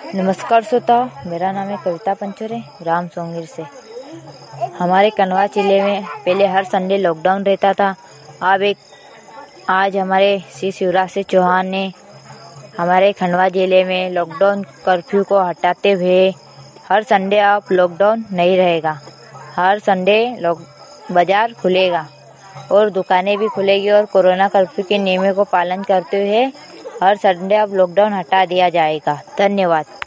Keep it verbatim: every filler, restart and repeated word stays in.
नमस्कार श्रोताओ, मेरा नाम है कविता पंचोरे, ग्राम सोंगीर से। हमारे कन्वा जिले में पहले हर संडे लॉकडाउन रहता था। अब एक आज हमारे श्री शिवराज सिंह चौहान ने हमारे खंडवा जिले में लॉकडाउन कर्फ्यू को हटाते हुए हर संडे अब लॉकडाउन नहीं रहेगा। हर संडे लोग बाजार खुलेगा और दुकानें भी खुलेगी और कोरोना कर्फ्यू के नियमों को पालन करते हुए हर संडे अब लॉकडाउन हटा दिया जाएगा। धन्यवाद।